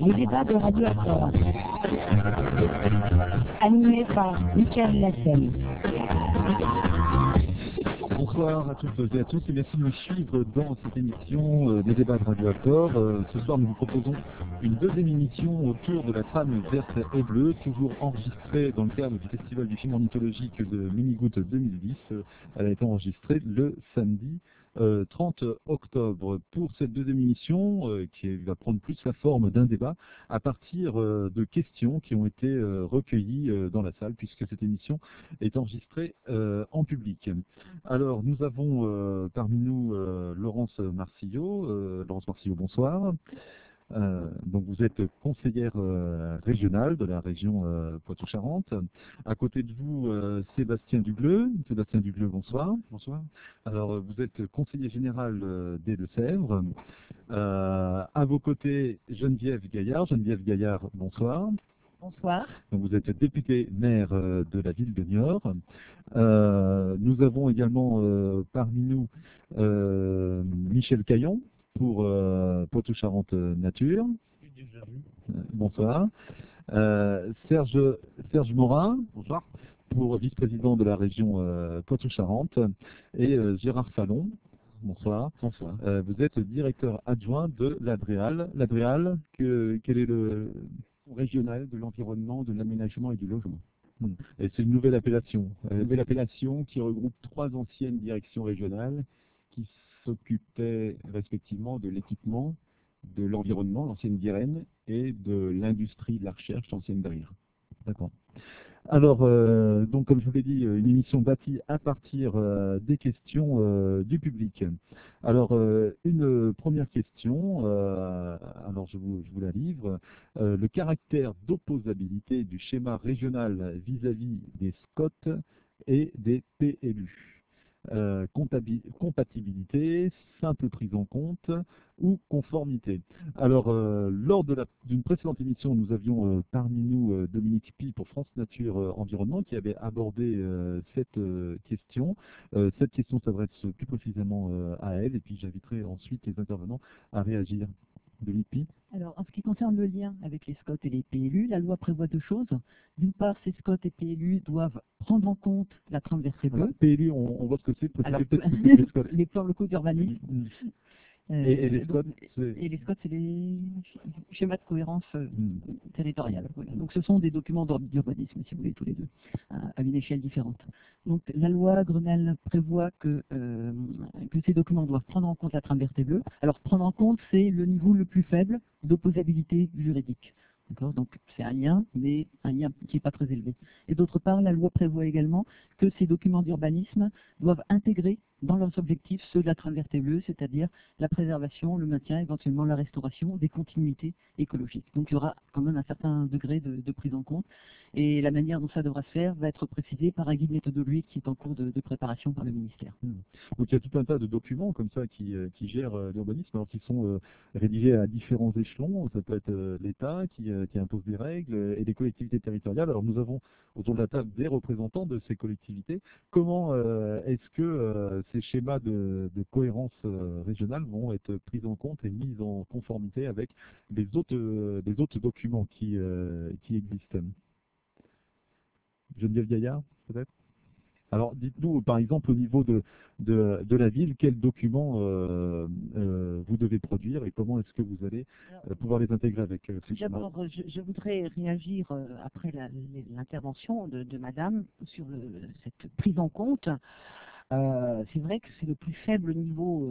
Le débat de Radio Accord. Animé par Michael Lassel. Bonsoir à toutes et à tous et merci de nous suivre dans cette émission des débats de Radio Accord. Ce soir nous vous proposons une deuxième émission autour de la trame verte et bleue, toujours enregistrée dans le cadre du Festival du film ornithologique de Minigoutte 2010. Elle a été enregistrée le samedi 30 octobre. Pour cette deuxième émission, qui va prendre plus la forme d'un débat, à partir de questions qui ont été recueillies dans la salle, puisque cette émission est enregistrée en public. Alors, nous avons parmi nous Laurence Marcillot. Laurence Marcillot, bonsoir. Donc vous êtes conseillère régionale de la région Poitou-Charentes. À côté de vous, Sébastien Dugleux. Sébastien Dugleux, bonsoir. Bonsoir. Alors vous êtes conseiller général des Deux-Sèvres. À vos côtés, Geneviève Gaillard. Geneviève Gaillard, bonsoir. Bonsoir. Donc vous êtes député maire de la ville de Niort. Nous avons également parmi nous Michel Caillon pour Poitou-Charentes Nature. Bonsoir. Serge Morin, bonsoir, pour vice-président de la région Poitou-Charentes. Et Gérard Fallon, bonsoir. Bonsoir. Vous êtes directeur adjoint de l'ADREAL. L'ADREAL, quel est le régional de l'environnement, de l'aménagement et du logement. Et c'est une nouvelle appellation. Une nouvelle appellation qui regroupe 3 anciennes directions régionales qui s'occupaient respectivement de l'équipement, de l'environnement, l'ancienne DIREN, et de l'industrie de la recherche, l'ancienne DRIR. D'accord. Alors, donc comme je vous l'ai dit, une émission bâtie à partir des questions du public. Alors, une première question, alors je vous la livre. Le caractère d'opposabilité du schéma régional vis-à-vis des SCOT et des PLU. Compatibilité, simple prise en compte ou conformité. Alors, lors d'une précédente émission, nous avions parmi nous Dominique Pi pour France Nature Environnement qui avait abordé cette question. Cette question s'adresse plus précisément à elle et puis j'inviterai ensuite les intervenants à réagir. Dominique Pi. Alors, en ce qui concerne le lien avec les SCOT et les PLU, la loi prévoit 2 choses. D'une part, ces SCOT et PLU doivent prendre en compte la trame verte et bleue. PLU, on voit ce que c'est. Alors, les plans locaux d'urbanisme. Et les SCOT, c'est les schémas de cohérence territoriale. Voilà. Donc ce sont des documents d'urbanisme, si vous voulez, tous les deux, à une échelle différente. Donc la loi Grenelle prévoit que ces documents doivent prendre en compte la trame verte et bleue. Alors prendre en compte, c'est le niveau le plus faible d'opposabilité juridique. Donc c'est un lien, mais un lien qui n'est pas très élevé. Et d'autre part, la loi prévoit également que ces documents d'urbanisme doivent intégrer dans leurs objectifs ceux de la trame verte et bleue, c'est-à-dire la préservation, le maintien, éventuellement la restauration des continuités écologiques. Donc il y aura quand même un certain degré de prise en compte. Et la manière dont ça devra se faire va être précisée par un guide méthodologique qui est en cours de préparation par le ministère. Donc il y a tout un tas de documents comme ça qui gèrent l'urbanisme, alors qui sont rédigés à différents échelons. Ça peut être l'État qui impose des règles et des collectivités territoriales. Alors nous avons autour de la table des représentants de ces collectivités. Comment est-ce que ces schémas de cohérence régionale vont être pris en compte et mis en conformité avec les autres documents qui existent? Geneviève Gaillard, peut-être? Alors, dites-nous, par exemple, au niveau de la ville, quels documents vous devez produire et comment est-ce que vous allez pouvoir les intégrer avec ces schémas? D'abord, je voudrais réagir après l'intervention de Madame sur cette prise en compte. C'est vrai que c'est le plus faible niveau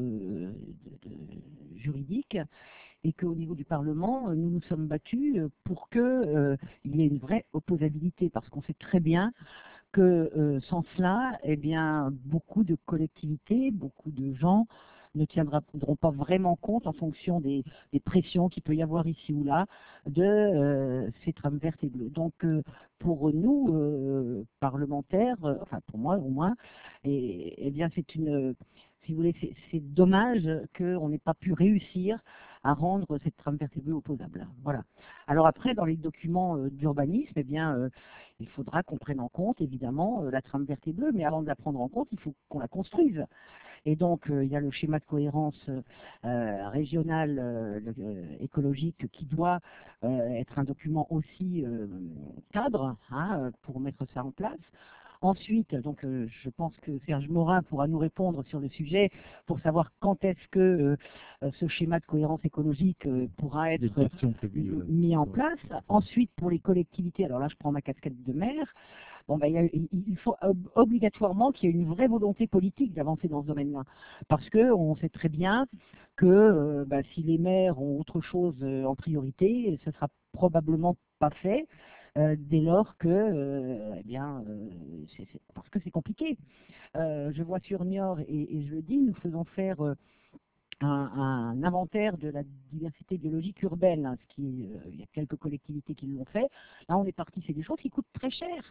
juridique et qu'au niveau du Parlement, nous nous sommes battus pour qu'il y ait une vraie opposabilité, parce qu'on sait très bien que sans cela, eh bien, beaucoup de collectivités, beaucoup de gens ne tiendront pas vraiment compte en fonction des pressions qu'il peut y avoir ici ou là de ces trames vertes et bleues. Donc pour nous, parlementaires, enfin pour moi au moins, eh bien c'est une, si vous voulez, c'est dommage qu'on n'ait pas pu réussir à rendre cette trame verte et bleue opposable. Voilà. Alors après, dans les documents d'urbanisme, eh bien, il faudra qu'on prenne en compte évidemment la trame verte et bleue, mais avant de la prendre en compte, il faut qu'on la construise. Et donc, il y a le schéma de cohérence régional écologique qui doit être un document aussi cadre hein, pour mettre ça en place. Ensuite, donc, je pense que Serge Morin pourra nous répondre sur le sujet pour savoir quand est-ce que ce schéma de cohérence écologique pourra être mis en place. Ensuite, pour les collectivités, alors là, je prends ma casquette de maire. Bon, ben, il faut obligatoirement qu'il y ait une vraie volonté politique d'avancer dans ce domaine-là. Parce qu'on sait très bien que si les maires ont autre chose en priorité, ce ne sera probablement pas fait. Dès lors que, parce que c'est compliqué. Je vois sur Niort, et je le dis, nous faisons faire un inventaire de la diversité biologique urbaine, hein, il y a quelques collectivités qui l'ont fait. Là, on est parti, c'est des choses qui coûtent très cher.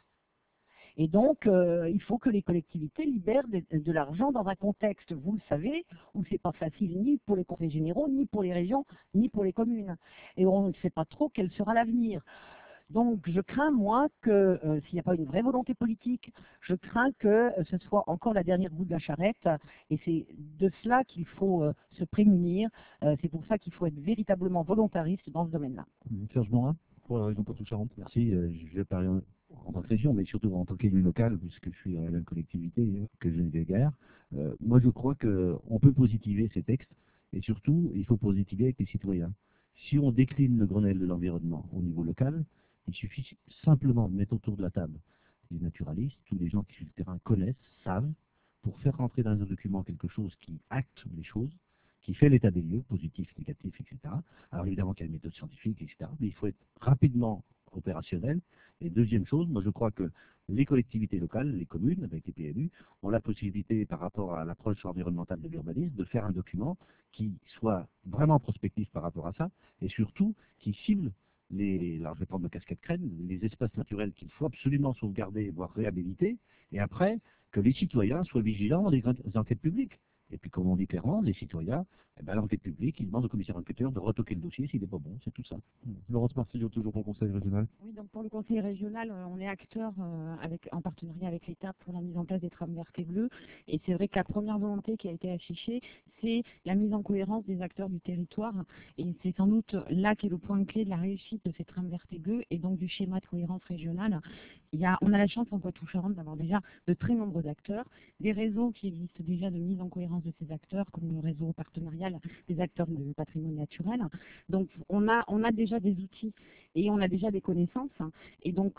Et donc, il faut que les collectivités libèrent de l'argent dans un contexte, vous le savez, où c'est pas facile ni pour les conseils généraux, ni pour les régions, ni pour les communes. Et on ne sait pas trop quel sera l'avenir. Donc, je crains, moi, que s'il n'y a pas une vraie volonté politique, je crains que ce soit encore la dernière goutte de la charrette. Et c'est de cela qu'il faut se prémunir. C'est pour ça qu'il faut être véritablement volontariste dans ce domaine-là. Serge Morin, pour la région Poitou-Charentes. Merci. Je vais parler en tant que région, mais surtout en tant qu'élu local, puisque je suis dans la même collectivité que Geneviève Gaillard. Moi, je crois qu'on peut positiver ces textes, et surtout, il faut positiver avec les citoyens. Si on décline le Grenelle de l'environnement au niveau local, il suffit simplement de mettre autour de la table les naturalistes, tous les gens qui sur le terrain connaissent, savent, pour faire rentrer dans un document quelque chose qui acte les choses, qui fait l'état des lieux, positif, négatif, etc. Alors évidemment qu'il y a une méthode scientifique, etc. Mais il faut être rapidement opérationnel. Et deuxième chose, moi je crois que les collectivités locales, les communes, avec les PLU, ont la possibilité, par rapport à l'approche environnementale de l'urbanisme, de faire un document qui soit vraiment prospectif par rapport à ça, et surtout qui cible alors je vais prendre ma casquette crème, les espaces naturels qu'il faut absolument sauvegarder, voire réhabiliter, et après, que les citoyens soient vigilants dans les enquêtes publiques. Et puis, comme on dit clairement, les citoyens, l'enquête publique, ils demandent au commissaire enquêteur de retoquer le dossier s'il n'est pas bon, c'est tout ça. Laurence Marcillo, toujours pour le conseil régional. Oui, donc pour le conseil régional, on est acteur en partenariat avec l'État pour la mise en place des trames vertes et bleues. Et c'est vrai que la première volonté qui a été affichée, c'est la mise en cohérence des acteurs du territoire. Et c'est sans doute là qu'est le point clé de la réussite de ces trames vertes et bleues et donc du schéma de cohérence régionale. On a la chance en Poitou-Charentes d'avoir déjà de très nombreux acteurs, des réseaux qui existent déjà de mise en cohérence de ces acteurs, comme le réseau partenarial des acteurs du patrimoine naturel. Donc on a déjà des outils et on a déjà des connaissances. Et donc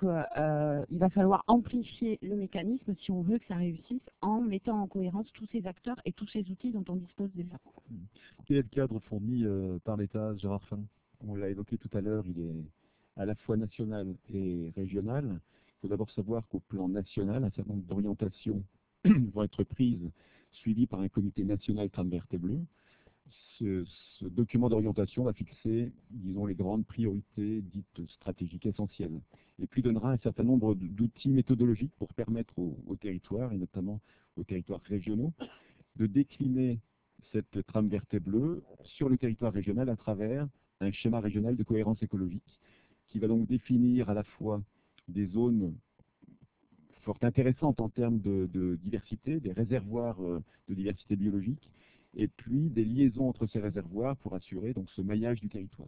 il va falloir amplifier le mécanisme si on veut que ça réussisse en mettant en cohérence tous ces acteurs et tous ces outils dont on dispose déjà. Quel est le cadre fourni par l'État, Gérard Fin? On l'a évoqué tout à l'heure, il est à la fois national et régional. Il faut d'abord savoir qu'au plan national, un certain nombre d'orientations vont être prises, suivies par un comité national trame verte et bleue. Ce document d'orientation va fixer, disons, les grandes priorités dites stratégiques essentielles, et puis donnera un certain nombre d'outils méthodologiques pour permettre aux territoires, et notamment aux territoires régionaux, de décliner cette trame verte et bleue sur le territoire régional à travers un schéma régional de cohérence écologique, qui va donc définir à la fois des zones fort intéressantes en termes de diversité, des réservoirs de diversité biologique, et puis des liaisons entre ces réservoirs pour assurer donc ce maillage du territoire.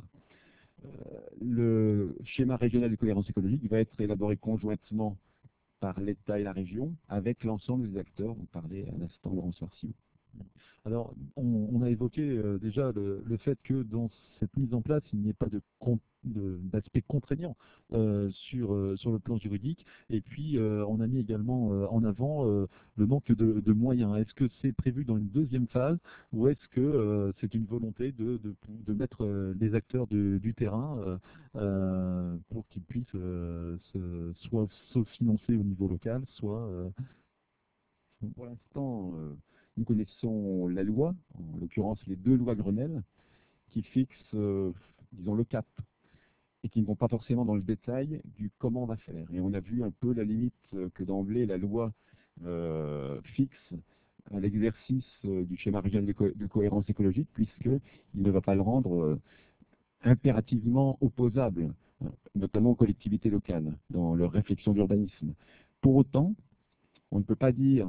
Le schéma régional de cohérence écologique va être élaboré conjointement par l'État et la région, avec l'ensemble des acteurs dont parlait à l'instant Laurence Marcillo. Alors, on a évoqué déjà le fait que dans cette mise en place, il n'y ait pas d'aspect contraignant sur le plan juridique. Et puis, on a mis également en avant le manque de moyens. Est-ce que c'est prévu dans une deuxième phase ou est-ce que c'est une volonté de mettre les acteurs du terrain pour qu'ils puissent soit se financer au niveau local, soit... Pour l'instant, nous connaissons la loi, en l'occurrence les deux lois Grenelle, qui fixent, disons, le cap, et qui ne vont pas forcément dans le détail du comment on va faire. Et on a vu un peu la limite que d'emblée la loi fixe à l'exercice du schéma régional de cohérence écologique, puisqu'il ne va pas le rendre impérativement opposable, notamment aux collectivités locales, dans leur réflexion d'urbanisme. Pour autant, on ne peut pas dire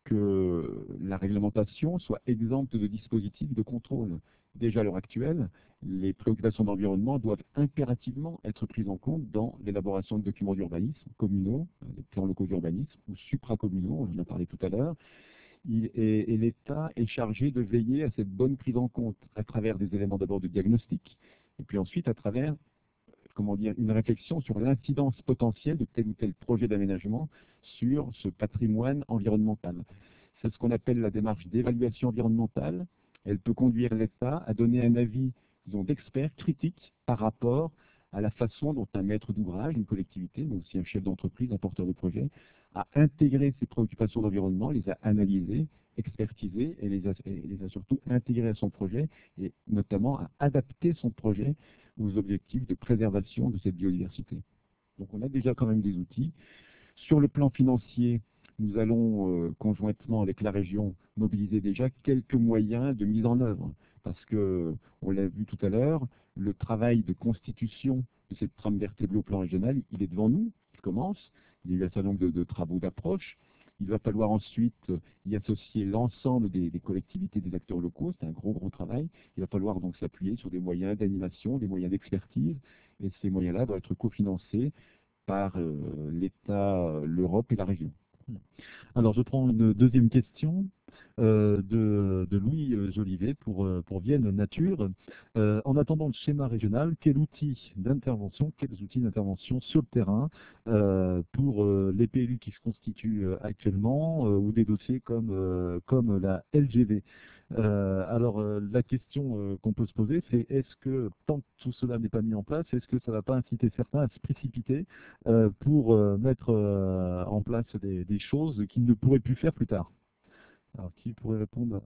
que la réglementation soit exempte de dispositifs de contrôle. Déjà à l'heure actuelle, les préoccupations d'environnement doivent impérativement être prises en compte dans l'élaboration de documents d'urbanisme communaux, des plans locaux d'urbanisme ou supracommunaux, on en a parlé tout à l'heure. Et l'État est chargé de veiller à cette bonne prise en compte à travers des éléments d'abord de diagnostic, et puis ensuite à travers, comment dire, une réflexion sur l'incidence potentielle de tel ou tel projet d'aménagement sur ce patrimoine environnemental. C'est ce qu'on appelle la démarche d'évaluation environnementale. Elle peut conduire l'État à donner un avis, disons, d'expert critique par rapport à la façon dont un maître d'ouvrage, une collectivité, mais aussi un chef d'entreprise, un porteur de projet, a intégré ses préoccupations d'environnement, les a analysées, expertisées et les a surtout intégrées à son projet et notamment à adapter son projet aux objectifs de préservation de cette biodiversité. Donc on a déjà quand même des outils. Sur le plan financier, nous allons conjointement avec la région mobiliser déjà quelques moyens de mise en œuvre. Parce que, on l'a vu tout à l'heure, le travail de constitution de cette trame verte et bleue au plan régional, il est devant nous, il commence. Il y a eu un certain nombre de travaux d'approche. Il va falloir ensuite y associer l'ensemble des collectivités, des acteurs locaux. C'est un gros travail. Il va falloir donc s'appuyer sur des moyens d'animation, des moyens d'expertise. Et ces moyens-là doivent être cofinancés par l'État, l'Europe et la région. Alors, je prends une deuxième question de Louis Jolivet pour Vienne Nature. En attendant le schéma régional, quels outils d'intervention sur le terrain pour les PLU qui se constituent actuellement ou des dossiers comme la LGV? La question qu'on peut se poser, c'est est-ce que tant que tout cela n'est pas mis en place, est-ce que ça ne va pas inciter certains à se précipiter pour mettre en place des choses qu'ils ne pourraient plus faire plus tard? Alors, qui pourrait répondre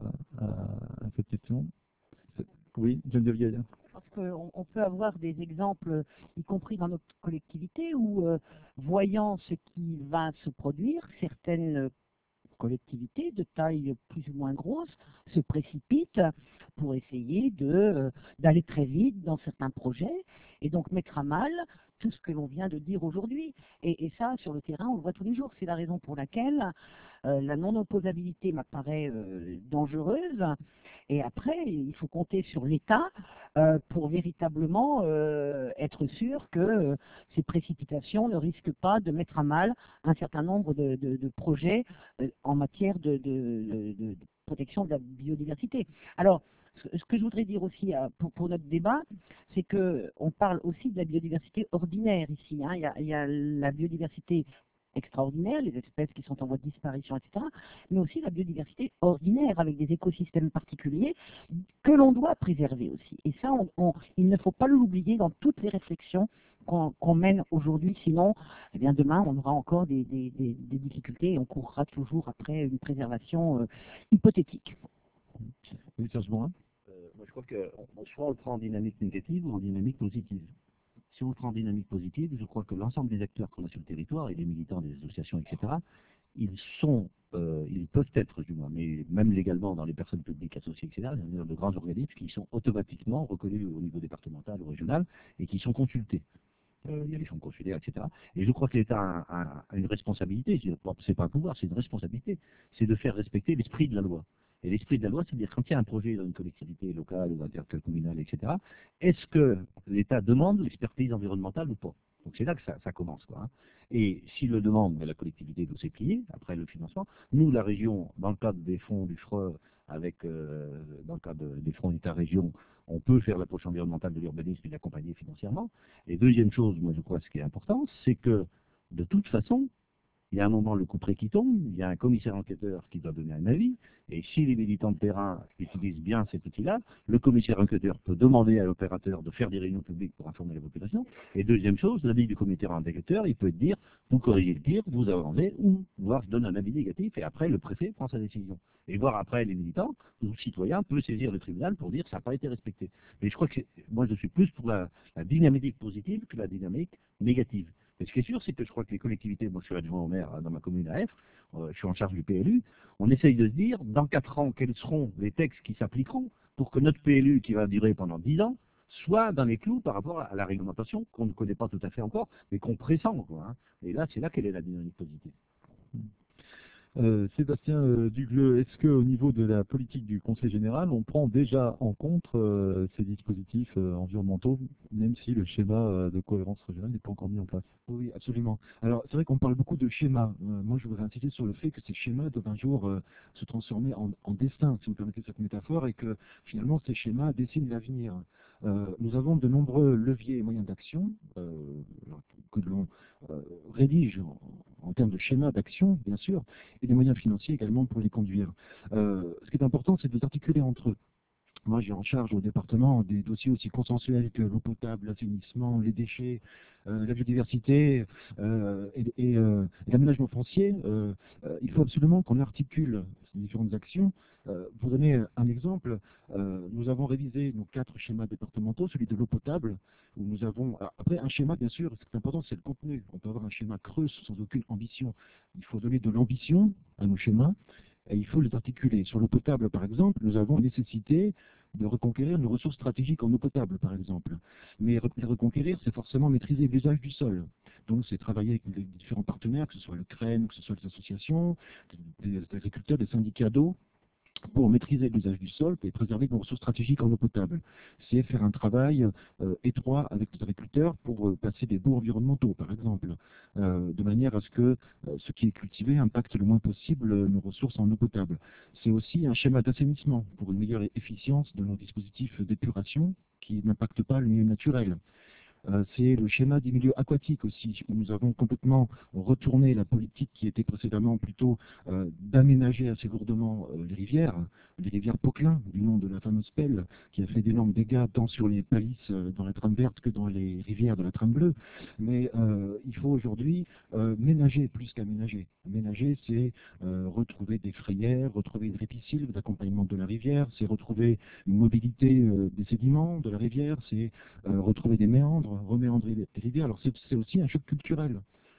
à cette question? Oui, Geneviève Gaillard. Parce qu'on peut avoir des exemples, y compris dans notre collectivité, où, voyant ce qui va se produire, certaines collectivités de taille plus ou moins grosse se précipitent pour essayer d'aller très vite dans certains projets et donc mettre à mal tout ce que l'on vient de dire aujourd'hui. Et ça, sur le terrain, on le voit tous les jours. C'est la raison pour laquelle la non-opposabilité m'apparaît dangereuse. Et après, il faut compter sur l'État pour véritablement être sûr que ces précipitations ne risquent pas de mettre à mal un certain nombre de projets en matière de protection de la biodiversité. Alors, ce que je voudrais dire aussi pour notre débat, c'est qu'on parle aussi de la biodiversité ordinaire ici. Hein. Il y a la biodiversité extraordinaire, les espèces qui sont en voie de disparition, etc., mais aussi la biodiversité ordinaire avec des écosystèmes particuliers que l'on doit préserver aussi. Et ça, il ne faut pas l'oublier dans toutes les réflexions qu'on mène aujourd'hui, sinon, eh bien, demain, on aura encore des difficultés et on courra toujours après une préservation hypothétique. Oui, Serge Morin. Moi, je crois que soit on le prend en dynamique négative ou en dynamique positive. Si on le prend en dynamique positive, je crois que l'ensemble des acteurs qu'on a sur le territoire, et les militants des associations, etc., ils peuvent être, du moins, mais même légalement dans les personnes publiques associées, etc., il y a de grands organismes qui sont automatiquement reconnus au niveau départemental ou régional et qui sont consultés. Il y a les fonds consulaires, etc. Et je crois que l'État a une responsabilité, c'est pas un pouvoir, c'est une responsabilité, c'est de faire respecter l'esprit de la loi. Et l'esprit de la loi, c'est-à-dire quand il y a un projet dans une collectivité locale ou intercommunale, etc., est-ce que l'État demande l'expertise environnementale ou pas? Donc c'est là que ça commence, quoi. Hein. Et s'il le demande, la collectivité doit s'y plier, après le financement. Nous, la région, dans le cadre des fonds du FRE, dans le cadre des fonds État-région, on peut faire l'approche environnementale de l'urbanisme et l'accompagner financièrement. Et deuxième chose, moi je crois ce qui est important, c'est que de toute façon, il y a un moment, le couperet qui tombe, il y a un commissaire enquêteur qui doit donner un avis, et si les militants de terrain utilisent bien cet outil-là, le commissaire enquêteur peut demander à l'opérateur de faire des réunions publiques pour informer la population. Et deuxième chose, l'avis du commissaire enquêteur, il peut dire, vous corrigez le tir, vous avancez, ou voir se donne un avis négatif, et après le préfet prend sa décision. Et voir après les militants, ou le citoyen peut saisir le tribunal pour dire ça n'a pas été respecté. Mais je crois que moi je suis plus pour la dynamique positive que la dynamique négative. Mais ce qui est sûr, c'est que je crois que les collectivités, moi je suis adjoint au maire dans ma commune à F, je suis en charge du PLU, on essaye de se dire, dans 4 ans, quels seront les textes qui s'appliqueront pour que notre PLU, qui va durer pendant 10 ans, soit dans les clous par rapport à la réglementation qu'on ne connaît pas tout à fait encore, mais qu'on pressent, quoi. Hein. Et là, c'est là quelle est la dynamique positive. Sébastien Dugleux, est-ce qu'au niveau de la politique du Conseil général, on prend déjà en compte ces dispositifs environnementaux, même si le schéma de cohérence régionale n'est pas encore mis en place? Oui, absolument. Alors, c'est vrai qu'on parle beaucoup de schémas. Moi, je voudrais insister sur le fait que ces schémas doivent un jour se transformer en destin, si vous permettez cette métaphore, et que finalement, ces schémas dessinent l'avenir. Nous avons de nombreux leviers et moyens d'action que l'on rédige en termes de schémas d'action, bien sûr, et des moyens financiers également pour les conduire. Ce qui est important, c'est de les articuler entre eux. Moi, j'ai en charge au département des dossiers aussi consensuels que l'eau potable, l'assainissement, les déchets, la biodiversité et l'aménagement foncier. Il faut absolument qu'on articule ces différentes actions. Pour donner un exemple, nous avons révisé nos 4 schémas départementaux, celui de l'eau potable, où nous avons... Après, un schéma, bien sûr, ce qui est important, c'est le contenu. On peut avoir un schéma creux sans aucune ambition. Il faut donner de l'ambition à nos schémas. Et il faut les articuler. Sur l'eau potable, par exemple, nous avons nécessité de reconquérir nos ressources stratégiques en eau potable, par exemple. Mais les reconquérir, c'est forcément maîtriser l'usage du sol. Donc, c'est travailler avec les différents partenaires, que ce soit le CREN, que ce soit les associations, des agriculteurs, des syndicats d'eau, pour maîtriser l'usage du sol et préserver nos ressources stratégiques en eau potable. C'est faire un travail étroit avec les agriculteurs pour passer des baux environnementaux, par exemple, de manière à ce que ce qui est cultivé impacte le moins possible nos ressources en eau potable. C'est aussi un schéma d'assainissement pour une meilleure efficience de nos dispositifs d'épuration qui n'impactent pas le milieu naturel. C'est le schéma des milieux aquatiques aussi, où nous avons complètement retourné la politique qui était précédemment plutôt d'aménager assez lourdement les rivières Poquelin, du nom de la fameuse pelle, qui a fait d'énormes dégâts tant sur les palisses dans la trame verte que dans les rivières de la trame bleue. Mais il faut aujourd'hui ménager plus qu'aménager. Ménager, c'est retrouver des frayères, retrouver une réticile d'accompagnement de la rivière, c'est retrouver une mobilité des sédiments de la rivière, c'est retrouver des méandres, reméandrer les rivières. Alors c'est aussi un choc culturel.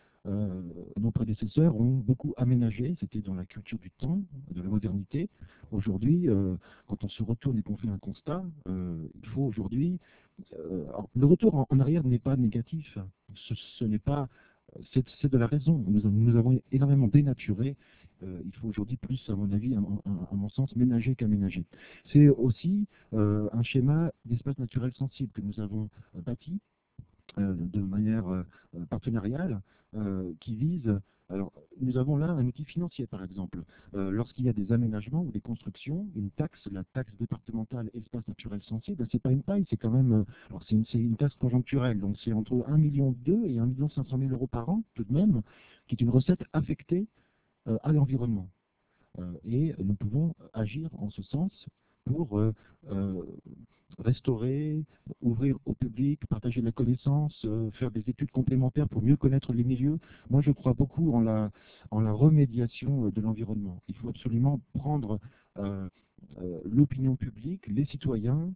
Nos prédécesseurs ont beaucoup aménagé, c'était dans la culture du temps, de la modernité. Aujourd'hui, quand on se retourne et qu'on fait un constat, il faut aujourd'hui... le retour en arrière n'est pas négatif, ce n'est pas... C'est de la raison. Nous avons énormément dénaturé. Il faut aujourd'hui plus, à mon avis, à mon sens, ménager qu'aménager. C'est aussi un schéma d'espace naturel sensible que nous avons bâti de manière partenariale qui vise... Alors, nous avons là un outil financier, par exemple. Lorsqu'il y a des aménagements ou des constructions, une taxe, la taxe départementale espace naturel sensible, c'est pas une paille, c'est quand même... alors, c'est une taxe conjoncturelle, donc c'est entre 1,2 million et 1,5 million € par an, tout de même, qui est une recette affectée à l'environnement. Et nous pouvons agir en ce sens pour restaurer, ouvrir au public, partager de la connaissance, faire des études complémentaires pour mieux connaître les milieux. Moi, je crois beaucoup en la remédiation de l'environnement. Il faut absolument prendre l'opinion publique, les citoyens,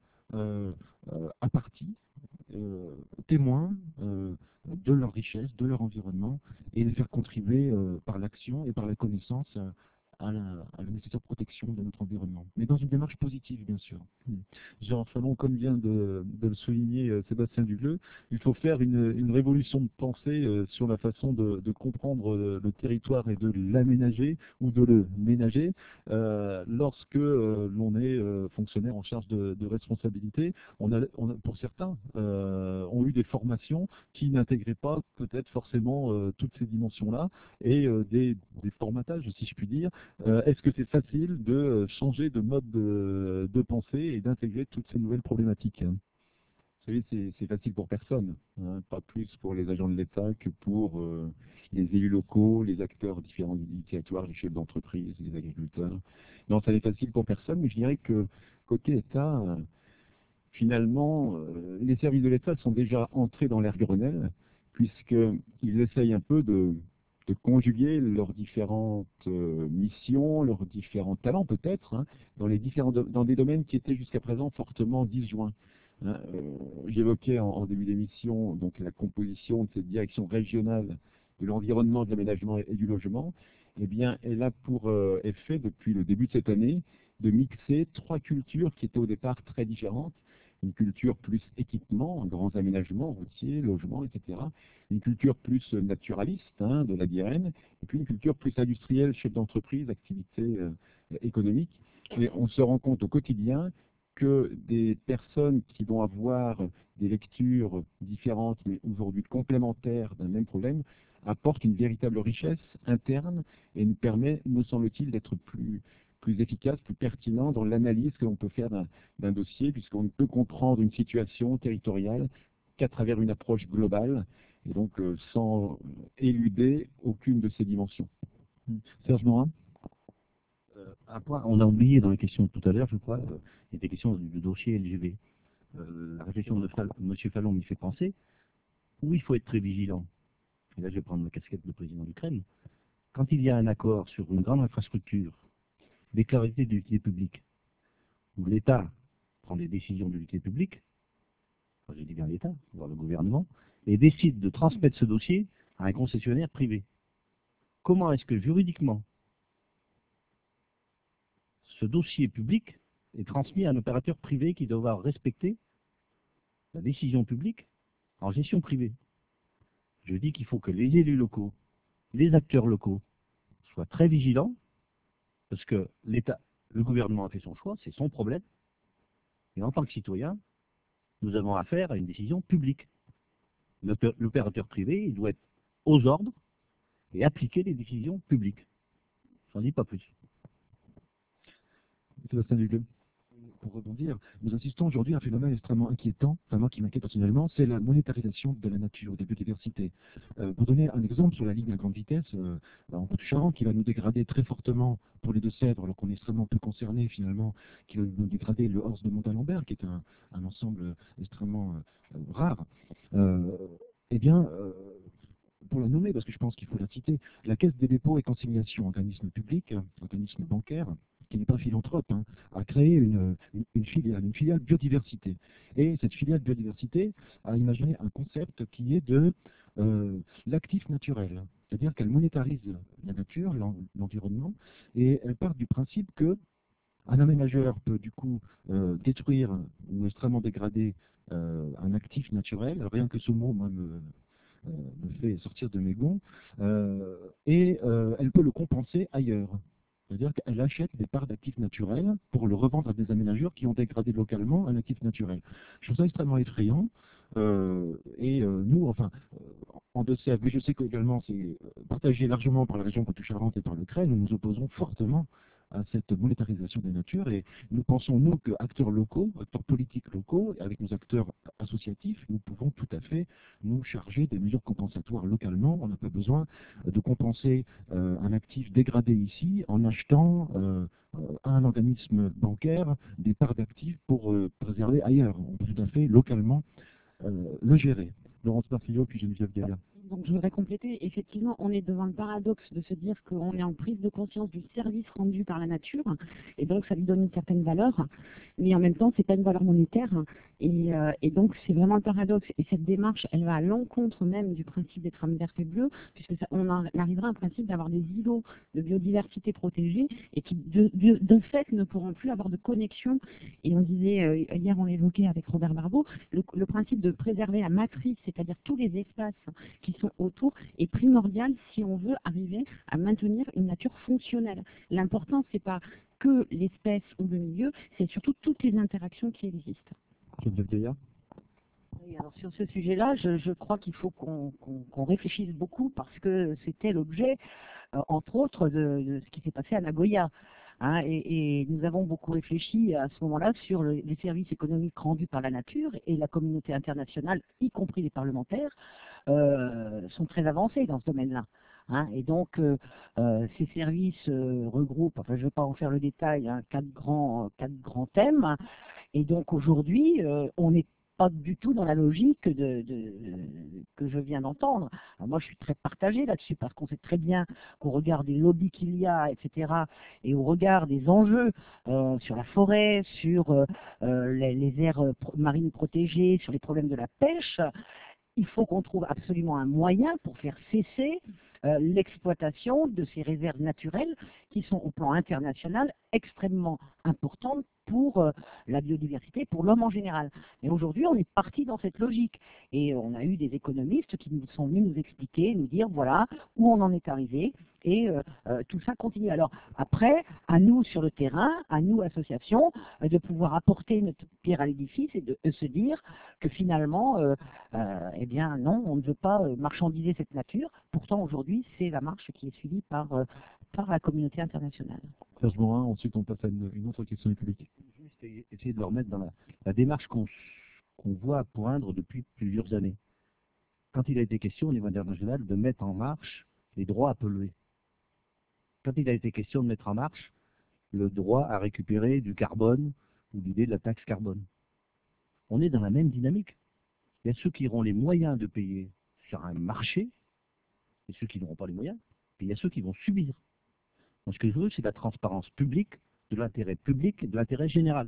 à partie, témoins de leur richesse, de leur environnement, et les faire contribuer par l'action et par la connaissance à la nécessaire protection de notre environnement. Mais dans une démarche positive, bien sûr. Jean Fallon, comme vient de le souligner Sébastien Dugleux, il faut faire une révolution de pensée sur la façon de comprendre le territoire et de l'aménager ou de le ménager lorsque l'on est fonctionnaire en charge de responsabilité. Pour certains, ont eu des formations qui n'intégraient pas peut-être forcément toutes ces dimensions-là et des formatages, si je puis dire. Est-ce que c'est facile de changer de mode de pensée et d'intégrer toutes ces nouvelles problématiques? Vous savez, c'est facile pour personne, hein, pas plus pour les agents de l'État que pour les élus locaux, les acteurs différents du territoire, les chefs d'entreprise, les agriculteurs. Non, ça n'est facile pour personne, mais je dirais que côté État, finalement, les services de l'État sont déjà entrés dans l'ère Grenelle, puisqu'ils essayent un peu de conjuguer leurs différentes missions, leurs différents talents peut-être, hein, dans des domaines qui étaient jusqu'à présent fortement disjoints. Hein. J'évoquais en début d'émission donc la composition de cette direction régionale de l'environnement, de l'aménagement et du logement. Eh bien, elle a pour effet, depuis le début de cette année, de mixer 3 cultures qui étaient au départ très différentes, une culture plus équipement, grands aménagements routiers, logements, etc. Une culture plus naturaliste de la Guérenne, et puis une culture plus industrielle, chef d'entreprise, activité économique. Et on se rend compte au quotidien que des personnes qui vont avoir des lectures différentes, mais aujourd'hui complémentaires d'un même problème, apportent une véritable richesse interne et nous permet, me semble-t-il, d'être plus efficace, plus pertinent dans l'analyse que l'on peut faire d'un dossier, puisqu'on ne peut comprendre une situation territoriale qu'à travers une approche globale, et donc sans éluder aucune de ces dimensions. Serge Morin. Un point, on a oublié dans les questions de tout à l'heure, je crois, il était question du dossier LGV. La réflexion de M. Fallon m'y fait penser, où il faut être très vigilant. Et là, je vais prendre ma casquette de président d'Ukraine. Quand il y a un accord sur une grande infrastructure, déclarée d'utilité publique, où l'État prend des décisions d'utilité publique, enfin, je dis bien l'État, voire le gouvernement, et décide de transmettre ce dossier à un concessionnaire privé. Comment est-ce que juridiquement ce dossier public est transmis à un opérateur privé qui doit respecter la décision publique en gestion privée? Je dis qu'il faut que les élus locaux, les acteurs locaux soient très vigilants, parce que l'État, le gouvernement a fait son choix, c'est son problème, et en tant que citoyen, nous avons affaire à une décision publique. L'opérateur privé, il doit être aux ordres et appliquer les décisions publiques. J'en dis pas plus. Sébastien Duguay. Pour rebondir, nous assistons aujourd'hui à un phénomène extrêmement inquiétant, enfin moi qui m'inquiète personnellement, c'est la monétarisation de la nature, des biodiversités. Pour donner un exemple sur la ligne à grande vitesse, en Poitou-Charentes, qui va nous dégrader très fortement pour les Deux-Sèvres, alors qu'on est extrêmement peu concerné finalement, qui va nous dégrader le Horst de Montalembert, qui est un ensemble extrêmement rare. Eh bien, pour la nommer, parce que je pense qu'il faut la citer, la Caisse des dépôts et consignations, organisme public, organisme bancaire, qui n'est pas philanthrope, a créé une filiale biodiversité. Et cette filiale biodiversité a imaginé un concept qui est de l'actif naturel. C'est-à-dire qu'elle monétarise la nature, l'environnement, et elle part du principe que un aménageur peut du coup détruire ou extrêmement dégrader un actif naturel. Rien que ce mot, moi, me fait sortir de mes gonds, et elle peut le compenser ailleurs. C'est-à-dire qu'elle achète des parts d'actifs naturels pour le revendre à des aménageurs qui ont dégradé localement un actif naturel. Je trouve ça extrêmement effrayant. Nous, enfin, en Deux-Sèvres, mais je sais qu'également c'est partagé largement par la région Poitou-Charentes et par l'Ukraine, nous nous opposons fortement à cette monétarisation des natures et nous pensons, nous, qu'acteurs locaux, acteurs politiques locaux, avec nos acteurs associatifs, nous pouvons tout à fait nous charger des mesures compensatoires localement. On n'a pas besoin de compenser un actif dégradé ici en achetant à un organisme bancaire des parts d'actifs pour préserver ailleurs. On peut tout à fait localement le gérer. Laurence Marfillot, puis Geneviève Gaillard. Donc je voudrais compléter, effectivement, on est devant le paradoxe de se dire qu'on est en prise de conscience du service rendu par la nature, et donc ça lui donne une certaine valeur, mais en même temps, c'est pas une valeur monétaire, et donc c'est vraiment le paradoxe. Et cette démarche, elle va à l'encontre même du principe des trames vertes et bleues, puisque on arrivera à un principe d'avoir des îlots de biodiversité protégés, et qui de fait ne pourront plus avoir de connexion. Et on disait, hier on l'évoquait avec Robert Barbeau, le principe de préserver la matrice, c'est-à-dire tous les espaces qui sont autour, est primordial si on veut arriver à maintenir une nature fonctionnelle. L'important, c'est pas que l'espèce ou le milieu, c'est surtout toutes les interactions qui existent. Oui, alors sur ce sujet-là, je crois qu'il faut qu'on réfléchisse beaucoup parce que c'était l'objet, entre autres, de ce qui s'est passé à Nagoya. Et nous avons beaucoup réfléchi à ce moment-là sur les services économiques rendus par la nature, et la communauté internationale, y compris les parlementaires, sont très avancés dans ce domaine-là. Et donc, ces services regroupent, enfin je ne vais pas en faire le détail, quatre grands thèmes. Et donc aujourd'hui, on n'est pas du tout dans la logique que je viens d'entendre. Moi, je suis très partagée là-dessus parce qu'on sait très bien qu'au regard des lobbies qu'il y a, etc., et au regard des enjeux sur la forêt, sur les aires marines protégées, sur les problèmes de la pêche, il faut qu'on trouve absolument un moyen pour faire cesser l'exploitation de ces réserves naturelles qui sont au plan international extrêmement importantes pour la biodiversité, pour l'homme en général. Mais aujourd'hui, on est parti dans cette logique. Et on a eu des économistes qui nous sont venus nous expliquer, nous dire voilà où on en est arrivé. Et tout ça continue. Alors après, à nous sur le terrain, à nous associations, de pouvoir apporter notre pierre à l'édifice et de se dire que finalement, eh bien non, on ne veut pas marchandiser cette nature. Pourtant aujourd'hui, c'est la marche qui est suivie par la communauté internationale. Serge Morin, ensuite on passe à une autre question du public. Juste essayer de le remettre dans la démarche qu'on voit poindre depuis plusieurs années. Quand il a été question au niveau international de mettre en marche les droits à polluer. Quand il a été question de mettre en marche le droit à récupérer du carbone ou l'idée de la taxe carbone. On est dans la même dynamique. Il y a ceux qui auront les moyens de payer sur un marché, et ceux qui n'auront pas les moyens, et il y a ceux qui vont subir. Donc ce que je veux, c'est la transparence publique, de l'intérêt public et de l'intérêt général.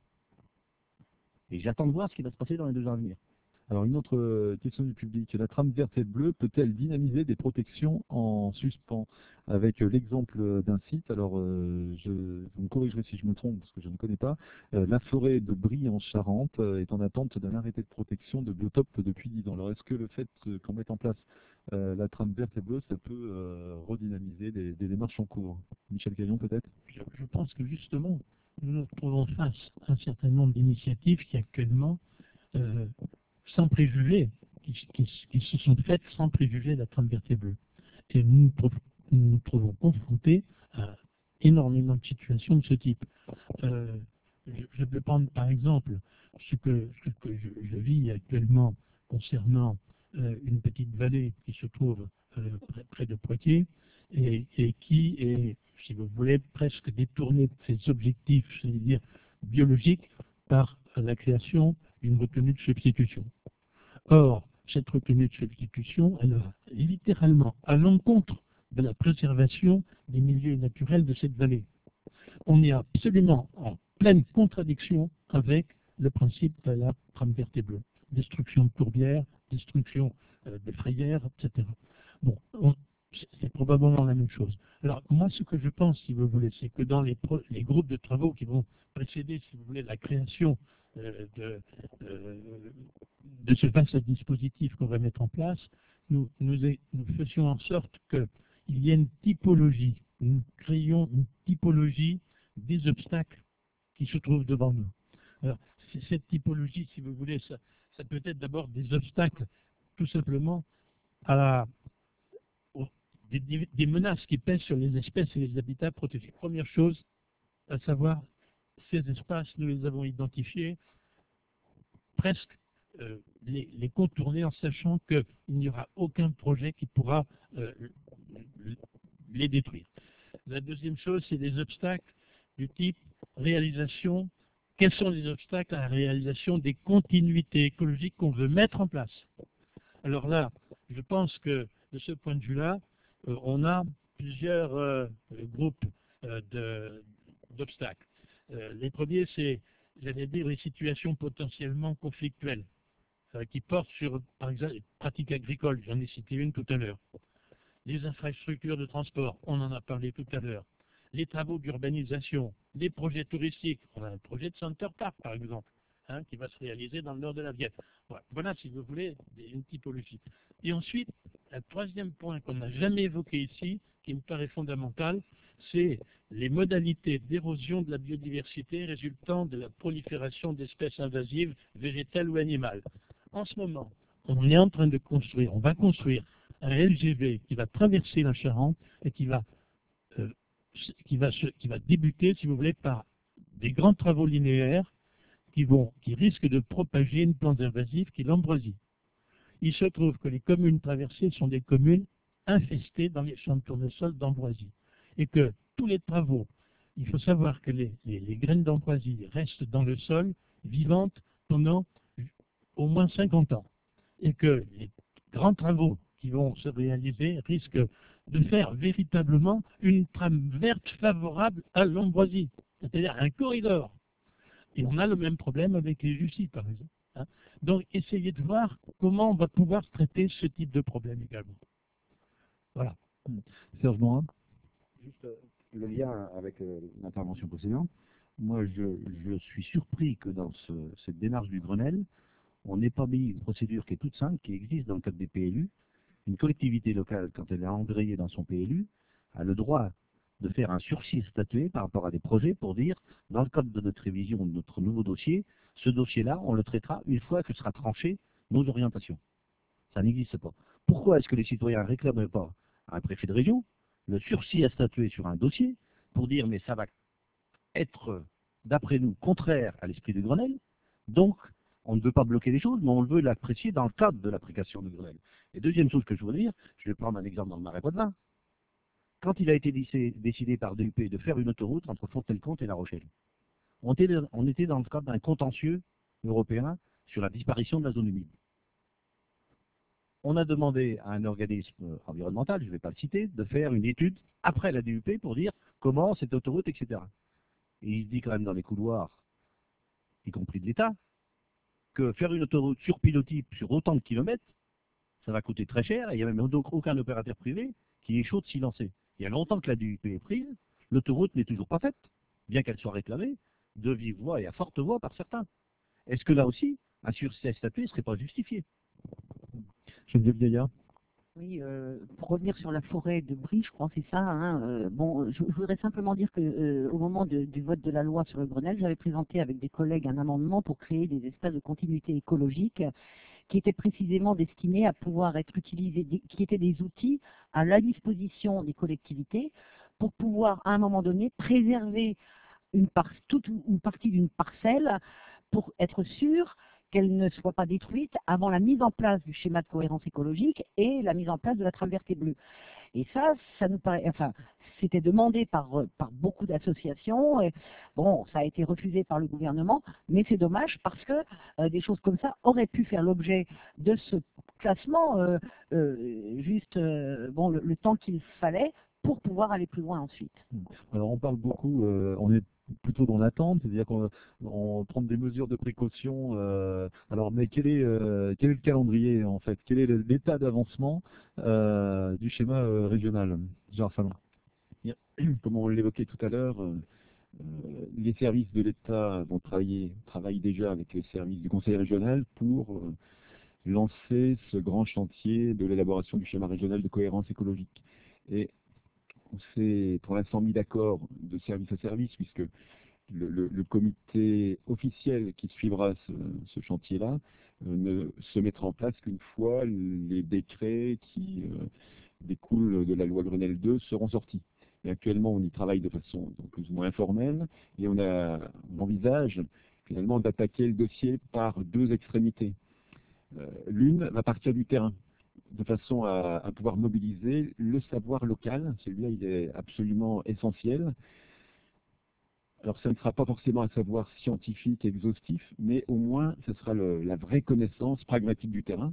Et j'attends de voir ce qui va se passer dans les 2 ans à venir. Alors une autre question du public, la trame verte et bleue peut-elle dynamiser des protections en suspens? Avec l'exemple d'un site, alors vous me corrigerez si je me trompe parce que je ne connais pas, la forêt de Brie en Charente est en attente d'un arrêté de protection de biotope depuis 10 ans. Alors est-ce que le fait qu'on mette en place la trame verte et bleue, ça peut redynamiser des démarches en cours? Michel Caillon peut-être? Je pense que justement, nous nous retrouvons face à un certain nombre d'initiatives qui actuellement sans préjugés, qui se sont faites sans préjugés de la trame verte et bleue. Et nous nous trouvons confrontés à énormément de situations de ce type. Je peux prendre par exemple ce que je vis actuellement concernant une petite vallée qui se trouve près de Poitiers et qui est, si vous voulez, presque détournée de ses objectifs, c'est-à-dire biologiques, par la création d'une retenue de substitution. Or, cette retenue de substitution, elle va littéralement à l'encontre de la préservation des milieux naturels de cette vallée. On est absolument en pleine contradiction avec le principe de la trame verte et bleue. Destruction de tourbières, destruction de frayères, etc. Bon, c'est probablement la même chose. Alors, moi, ce que je pense, si vous voulez, c'est que dans les groupes de travaux qui vont précéder, si vous voulez, la création de ce vaste dispositif qu'on va mettre en place, nous faisions en sorte qu'il y ait une typologie, nous créions une typologie des obstacles qui se trouvent devant nous. Alors, cette typologie, si vous voulez, ça peut être d'abord des obstacles tout simplement des menaces qui pèsent sur les espèces et les habitats protégés. Première chose, à savoir, ces espaces, nous les avons identifiés, presque les contourner en sachant qu'il n'y aura aucun projet qui pourra les détruire. La deuxième chose, c'est des obstacles du type réalisation. Quels sont les obstacles à la réalisation des continuités écologiques qu'on veut mettre en place? Alors là, je pense que de ce point de vue-là, on a plusieurs groupes d'obstacles. Les premiers, c'est, j'allais dire, les situations potentiellement conflictuelles qui portent sur, par exemple, les pratiques agricoles. J'en ai cité une tout à l'heure. Les infrastructures de transport, on en a parlé tout à l'heure. Les travaux d'urbanisation, les projets touristiques. On a un projet de Center Park, par exemple, qui va se réaliser dans le nord de la Vienne. Voilà, si vous voulez, une typologie. Et ensuite, un troisième point qu'on n'a jamais évoqué ici, qui me paraît fondamental, c'est les modalités d'érosion de la biodiversité résultant de la prolifération d'espèces invasives, végétales ou animales. En ce moment, on est en train de construire, on va construire un LGV qui va traverser la Charente et qui va débuter, si vous voulez, par des grands travaux linéaires qui risquent de propager une plante invasive qui est l'ambroisie. Il se trouve que les communes traversées sont des communes infestées dans les champs de tournesol d'ambroisie. Et que tous les travaux, il faut savoir que les graines d'ambroisie restent dans le sol, vivantes, pendant au moins 50 ans. Et que les grands travaux qui vont se réaliser risquent de faire véritablement une trame verte favorable à l'ambroisie, c'est-à-dire un corridor. Et on a le même problème avec les Jussies, par exemple. hein. Donc, essayez de voir comment on va pouvoir traiter ce type de problème également. Voilà. Serge Morin. Juste le lien avec l'intervention précédente. Moi, je suis surpris que dans cette démarche du Grenelle, on n'ait pas mis une procédure qui est toute simple, qui existe dans le cadre des PLU. Une collectivité locale, quand elle est engagée dans son PLU, a le droit de faire un sursis statué par rapport à des projets pour dire, dans le cadre de notre révision de notre nouveau dossier, ce dossier-là, on le traitera une fois que sera tranché nos orientations. Ça n'existe pas. Pourquoi est-ce que les citoyens ne réclament pas à un préfet de région le sursis à statuer sur un dossier pour dire mais ça va être, d'après nous, contraire à l'esprit du Grenelle, donc on ne veut pas bloquer les choses, mais on veut l'apprécier dans le cadre de l'application du Grenelle. Et deuxième chose que je voudrais dire, je vais prendre un exemple dans le Marais Poitevin. Quand il a été décidé par DUP de faire une autoroute entre Fontenay-le-Comte et La Rochelle, on était dans le cadre d'un contentieux européen sur la disparition de la zone humide. On a demandé à un organisme environnemental, je ne vais pas le citer, de faire une étude après la DUP pour dire comment cette autoroute, etc. Et il se dit quand même dans les couloirs, y compris de l'État, que faire une autoroute sur pilotis sur autant de kilomètres, ça va coûter très cher, et il n'y a même donc aucun opérateur privé qui est chaud de s'y lancer. Il y a longtemps que la DUP est prise, l'autoroute n'est toujours pas faite, bien qu'elle soit réclamée, de vive voix et à forte voix par certains. Est-ce que là aussi, un sursis à statuer ne serait pas justifié? Geneviève Gaillard. Oui, pour revenir sur la forêt de Brie, je crois, c'est ça. Hein, bon, je voudrais simplement dire que au moment du vote de la loi sur le Grenelle, j'avais présenté avec des collègues un amendement pour créer des espaces de continuité écologique qui étaient précisément destinés à pouvoir être utilisés, qui étaient des outils à la disposition des collectivités pour pouvoir, à un moment donné, préserver toute ou partie d'une parcelle pour être sûr qu'elle ne soit pas détruite avant la mise en place du schéma de cohérence écologique et la mise en place de la trame verte et bleue. Et ça nous paraît, enfin, c'était demandé par beaucoup d'associations. Bon, ça a été refusé par le gouvernement, mais c'est dommage parce que des choses comme ça auraient pu faire l'objet de ce classement bon, le temps qu'il fallait pour pouvoir aller plus loin ensuite. Alors on parle beaucoup, on est plutôt dans l'attente, c'est-à-dire qu'on prend des mesures de précaution. Alors, mais quel est le calendrier en fait? Quel est l'état d'avancement du schéma régional? Gérard Fallon. Comme on l'évoquait tout à l'heure, les services de l'État travaillent déjà avec les services du Conseil régional pour lancer ce grand chantier de l'élaboration du schéma régional de cohérence écologique. Et on s'est pour l'instant mis d'accord de service à service, puisque le comité officiel qui suivra ce chantier-là ne se mettra en place qu'une fois les décrets qui découlent de la loi Grenelle 2 seront sortis. Et actuellement, on y travaille de façon donc, plus ou moins informelle, et on envisage finalement d'attaquer le dossier par deux extrémités. L'une va partir du terrain, de façon à pouvoir mobiliser le savoir local. Celui-là, il est absolument essentiel. Alors, ce ne sera pas forcément un savoir scientifique exhaustif, mais au moins, ce sera la vraie connaissance pragmatique du terrain.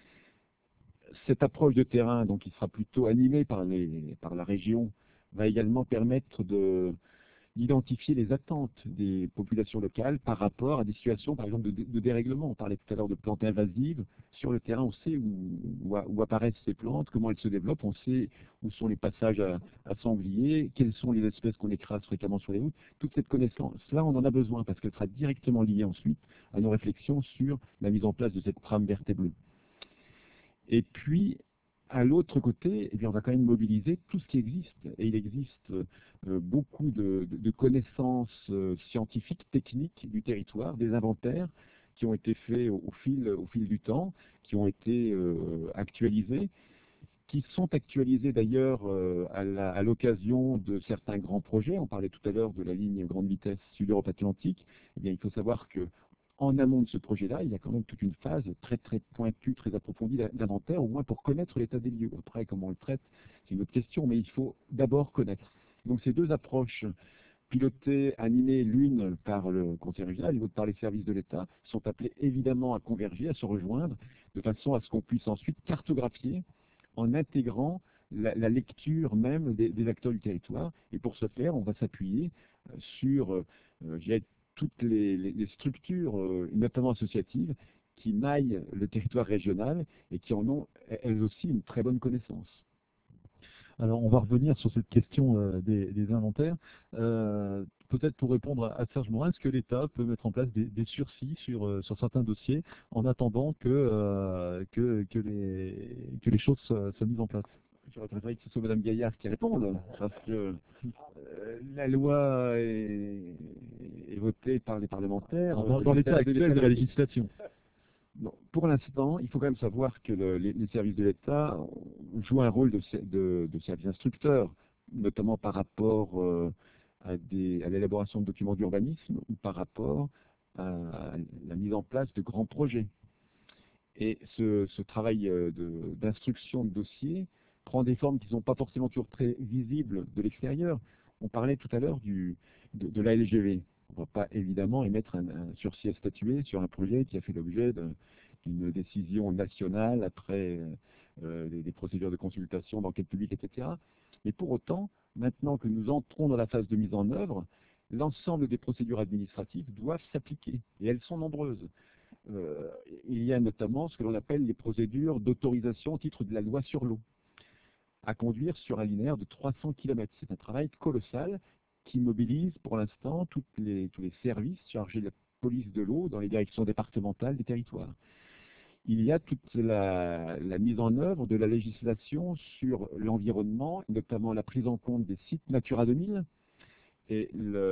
Cette approche de terrain, donc, qui sera plutôt animée par la région, va également permettre d'identifier les attentes des populations locales par rapport à des situations, par exemple, de dérèglement. On parlait tout à l'heure de plantes invasives. Sur le terrain, on sait où apparaissent ces plantes, comment elles se développent, on sait où sont les passages à sangliers, quelles sont les espèces qu'on écrase fréquemment sur les routes. Toute cette connaissance-là, on en a besoin parce qu'elle sera directement liée ensuite à nos réflexions sur la mise en place de cette trame verte et bleue. Et puis, à l'autre côté, eh bien, on va quand même mobiliser tout ce qui existe. Et il existe beaucoup de connaissances scientifiques, techniques du territoire, des inventaires qui ont été faits au fil du temps, qui ont été actualisés, qui sont actualisés d'ailleurs à l'occasion de certains grands projets. On parlait tout à l'heure de la ligne grande vitesse Sud-Europe-Atlantique. Eh bien, il faut savoir que en amont de ce projet-là, il y a quand même toute une phase très très pointue, très approfondie d'inventaire, au moins pour connaître l'état des lieux. Après, comment on le traite, c'est une autre question, mais il faut d'abord connaître. Donc ces deux approches, pilotées, animées l'une par le Conseil régional et l'autre par les services de l'État, sont appelées évidemment à converger, à se rejoindre, de façon à ce qu'on puisse ensuite cartographier en intégrant la lecture même des acteurs du territoire. Et pour ce faire, on va s'appuyer sur toutes les structures, notamment associatives, qui maillent le territoire régional et qui en ont, elles aussi, une très bonne connaissance. Alors, on va revenir sur cette question des inventaires. Peut-être pour répondre à Serge Morin, est-ce que l'État peut mettre en place des sursis sur certains dossiers en attendant que les choses soient mises en place? J'aurais préféré que ce soit Mme Gaillard qui réponde, parce que la loi est votée par les parlementaires. Dans l'état actuel de la législation. Non, pour l'instant, il faut quand même savoir que les services de l'État jouent un rôle de service instructeur, notamment par rapport à l'élaboration de documents d'urbanisme ou par rapport à la mise en place de grands projets. Et ce travail d'instruction de dossiers prend des formes qui ne sont pas forcément toujours très visibles de l'extérieur. On parlait tout à l'heure de la LGV. On ne va pas évidemment émettre un sursis à statuer sur un projet qui a fait l'objet d'une décision nationale après des procédures de consultation, d'enquête publique, etc. Mais pour autant, maintenant que nous entrons dans la phase de mise en œuvre, l'ensemble des procédures administratives doivent s'appliquer, et elles sont nombreuses. Il y a notamment ce que l'on appelle les procédures d'autorisation au titre de la loi sur l'eau, à conduire sur un linéaire de 300 km. C'est un travail colossal qui mobilise pour l'instant tous les services chargés de la police de l'eau dans les directions départementales des territoires. Il y a toute la mise en œuvre de la législation sur l'environnement, notamment la prise en compte des sites Natura 2000, et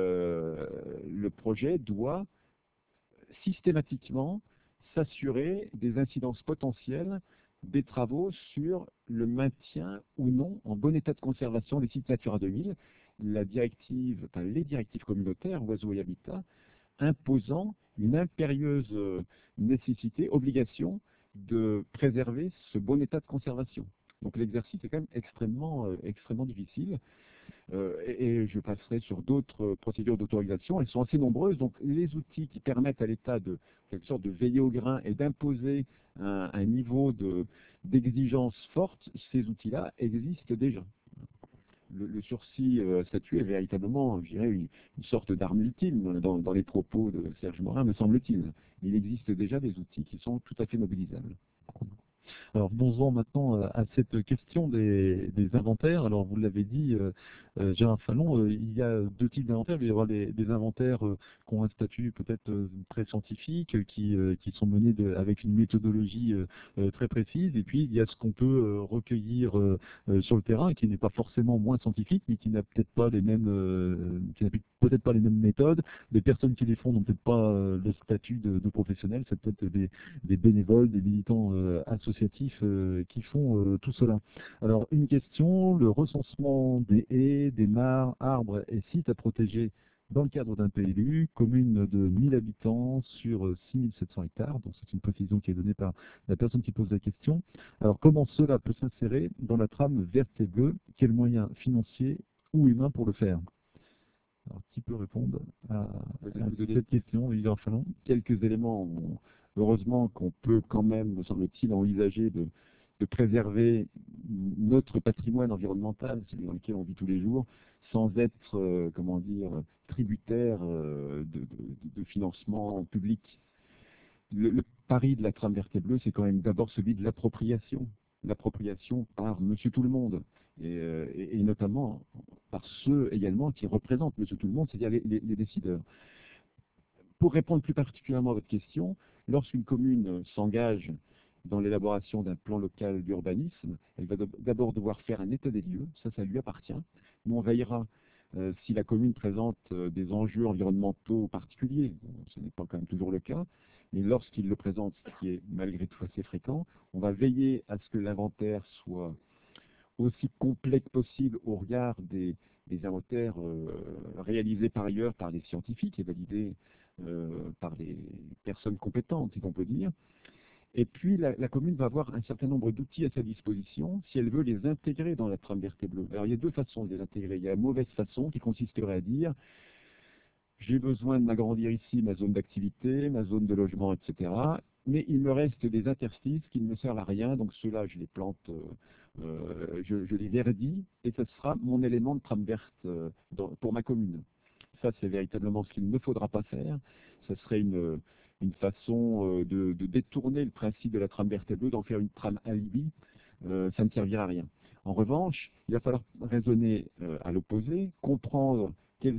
le projet doit systématiquement s'assurer des incidences potentielles des travaux sur le maintien ou non en bon état de conservation des sites Natura 2000, les directives communautaires, Oiseaux et Habitat, imposant une impérieuse nécessité, obligation de préserver ce bon état de conservation. Donc l'exercice est quand même extrêmement difficile. Et je passerai sur d'autres procédures d'autorisation. Elles sont assez nombreuses. Donc les outils qui permettent à l'État de quelque sorte de veiller au grain et d'imposer un niveau d'exigence forte, ces outils-là existent déjà. Le sursis à statuer est véritablement, je dirais, une sorte d'arme ultime dans les propos de Serge Morin, me semble-t-il. Il existe déjà des outils qui sont tout à fait mobilisables. Alors, venons-en maintenant à cette question des inventaires. Alors, vous l'avez dit, Gérard Fallon, il y a deux types d'inventaires. Il va y avoir des inventaires qui ont un statut peut-être très scientifique, qui sont menés avec une méthodologie très précise. Et puis, il y a ce qu'on peut recueillir sur le terrain, qui n'est pas forcément moins scientifique, mais qui n'a peut-être pas les mêmes, peut-être pas les mêmes méthodes. Les personnes qui les font n'ont peut-être pas le statut de professionnels. C'est peut-être des bénévoles, des militants associatifs qui font tout cela. Alors, une question, le recensement des haies, des mares, arbres et sites à protéger dans le cadre d'un PLU, commune de 1000 habitants sur 6700 hectares, donc c'est une précision qui est donnée par la personne qui pose la question. Alors, comment cela peut s'insérer dans la trame verte et bleue? Quels moyens financiers ou humains pour le faire? Alors, qui peut répondre à cette question, Gérard Fallon? Quelques éléments. Heureusement qu'on peut quand même, me semble-t-il, envisager de préserver notre patrimoine environnemental, celui dans lequel on vit tous les jours, sans être, comment dire, tributaire de financement public. Le pari de la trame verte et bleue, c'est quand même d'abord celui de l'appropriation. L'appropriation par Monsieur Tout-le-Monde, et notamment par ceux également qui représentent Monsieur Tout-le-Monde, c'est-à-dire les décideurs. Pour répondre plus particulièrement à votre question, lorsqu'une commune s'engage dans l'élaboration d'un plan local d'urbanisme, elle va d'abord devoir faire un état des lieux, ça lui appartient. Nous, on veillera si la commune présente des enjeux environnementaux particuliers, ce n'est pas quand même toujours le cas, mais lorsqu'il le présente, ce qui est malgré tout assez fréquent, on va veiller à ce que l'inventaire soit aussi complet que possible au regard des inventaires réalisés par ailleurs par les scientifiques et validés par les personnes compétentes, si on peut dire. Et puis la commune va avoir un certain nombre d'outils à sa disposition si elle veut les intégrer dans la trame verte et bleue. Alors il y a deux façons de les intégrer. Il y a la mauvaise façon qui consisterait à dire j'ai besoin de m'agrandir ici ma zone d'activité, ma zone de logement, etc. Mais il me reste des interstices qui ne me servent à rien, donc ceux-là je les plante, je les verdis, et ce sera mon élément de trame verte pour ma commune. ça c'est véritablement ce qu'il ne faudra pas faire. Ce serait une façon de détourner le principe de la trame verte et bleue, d'en faire une trame alibi. Ça ne servira à rien. En revanche, il va falloir raisonner à l'opposé, comprendre quel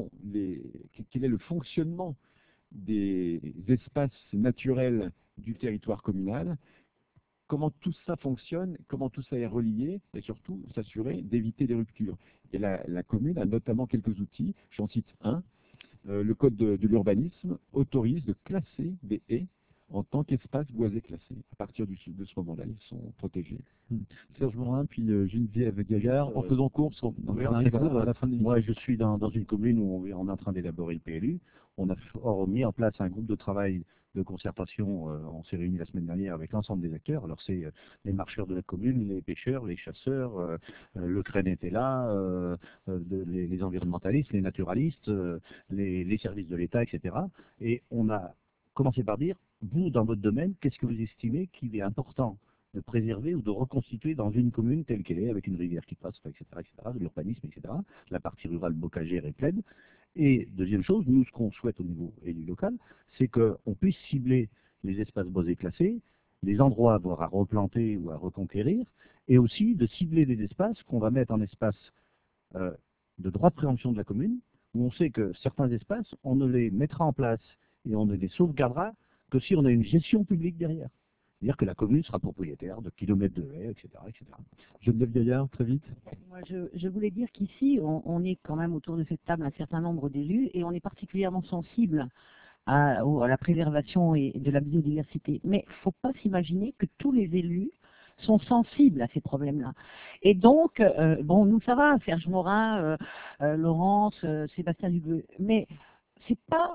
est le fonctionnement des espaces naturels du territoire communal, comment tout ça fonctionne, comment tout ça est relié, et surtout s'assurer d'éviter des ruptures. Et la commune a notamment quelques outils, j'en cite un. Le code de l'urbanisme autorise de classer des haies en tant qu'espace boisé classé. À partir de ce moment-là, ils sont protégés. Serge Morin, puis Geneviève Gaillard, en faisant course, on arrive à la fin de l'émission. Moi, je suis dans une commune où on est en train d'élaborer le PLU. On a mis en place un groupe de travail de concertation. On s'est réunis la semaine dernière avec l'ensemble des acteurs. Alors, c'est les marcheurs de la commune, les pêcheurs, les chasseurs, le CREN était là, les environnementalistes, les naturalistes, les services de l'État, etc. Et on a commencé par dire, vous, dans votre domaine, qu'est-ce que vous estimez qu'il est important de préserver ou de reconstituer dans une commune telle qu'elle est, avec une rivière qui passe, etc., de l'urbanisme, etc. La partie rurale bocagère est pleine. Et deuxième chose, nous, ce qu'on souhaite au niveau élu local, c'est qu'on puisse cibler les espaces boisés classés, les endroits à voir à replanter ou à reconquérir, et aussi de cibler les espaces qu'on va mettre en espace de droit de préemption de la commune, où on sait que certains espaces, on ne les mettra en place et on ne les sauvegardera que si on a une gestion publique derrière. C'est-à-dire que la commune sera propriétaire de kilomètres de haies, etc., etc. Geneviève Gaillard, très vite. Moi, je voulais dire qu'ici, on est quand même autour de cette table un certain nombre d'élus et on est particulièrement sensible à la préservation et de la biodiversité. Mais il ne faut pas s'imaginer que tous les élus sont sensibles à ces problèmes-là. Et donc, bon, nous ça va, Serge Morin, Laurence, Sébastien Dugueux, mais c'est pas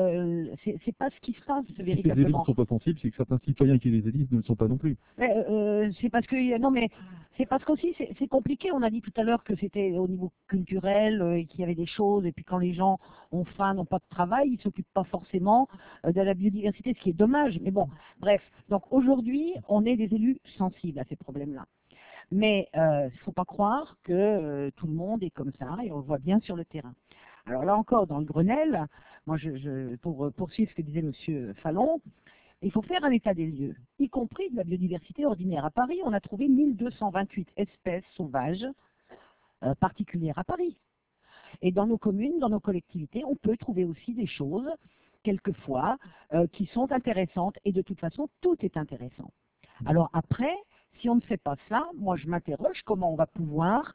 ce qui se passe Si les élus ne véritablement. sont pas sensibles, c'est que certains citoyens qui les élisent ne le sont pas non plus. C'est parce que non mais c'est parce qu'aussi c'est compliqué. On a dit tout à l'heure que c'était au niveau culturel et qu'il y avait des choses et puis quand les gens ont faim, n'ont pas de travail, ils s'occupent pas forcément de la biodiversité, ce qui est dommage. Mais bon, bref. Donc aujourd'hui, on est des élus sensibles à ces problèmes-là. Mais il faut pas croire que tout le monde est comme ça et on le voit bien sur le terrain. Alors là encore, dans le Grenelle, moi pour poursuivre ce que disait Monsieur Fallon, il faut faire un état des lieux, y compris de la biodiversité ordinaire. À Paris, on a trouvé 1228 espèces sauvages particulières à Paris. Et dans nos communes, dans nos collectivités, on peut trouver aussi des choses, quelquefois, qui sont intéressantes. Et de toute façon, tout est intéressant. Alors après, si on ne fait pas ça, moi je m'interroge comment on va pouvoir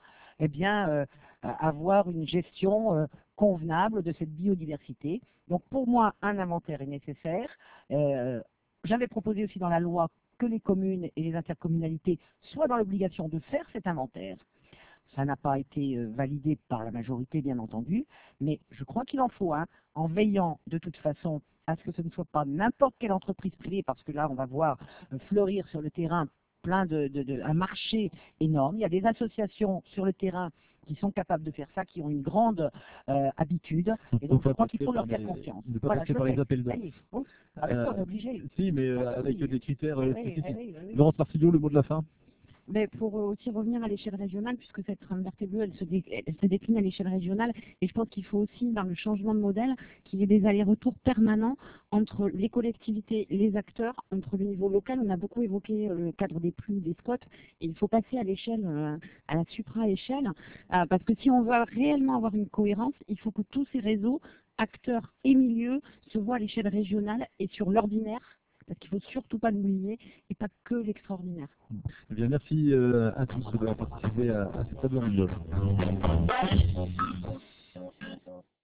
avoir une gestion convenable de cette biodiversité. Donc pour moi, un inventaire est nécessaire. J'avais proposé aussi dans la loi que les communes et les intercommunalités soient dans l'obligation de faire cet inventaire. Ça n'a pas été validé par la majorité, bien entendu, mais je crois qu'il en faut un, en veillant de toute façon à ce que ce ne soit pas n'importe quelle entreprise privée, parce que là, on va voir fleurir sur le terrain un marché énorme. Il y a des associations sur le terrain qui sont capables de faire ça, qui ont une grande habitude, et donc je crois qu'il faut leur faire confiance. Ne pas passer par les appels d'offres. Avec ça, on est obligé. Si, mais avec des critères spécifiques. Oui. Laurence Marsilio, le mot de la fin. Mais pour aussi revenir à l'échelle régionale, puisque cette trame verte et bleue, elle se décline à l'échelle régionale, et je pense qu'il faut aussi, dans le changement de modèle, qu'il y ait des allers-retours permanents entre les collectivités, les acteurs, entre le niveau local. On a beaucoup évoqué le cadre des pluies, des spots, et il faut passer à l'échelle, à la supra-échelle, parce que si on veut réellement avoir une cohérence, il faut que tous ces réseaux, acteurs et milieux, se voient à l'échelle régionale et sur l'ordinaire, parce qu'il ne faut surtout pas l'oublier, et pas que l'extraordinaire. Eh bien, merci à tous d'avoir participé à cette table ronde.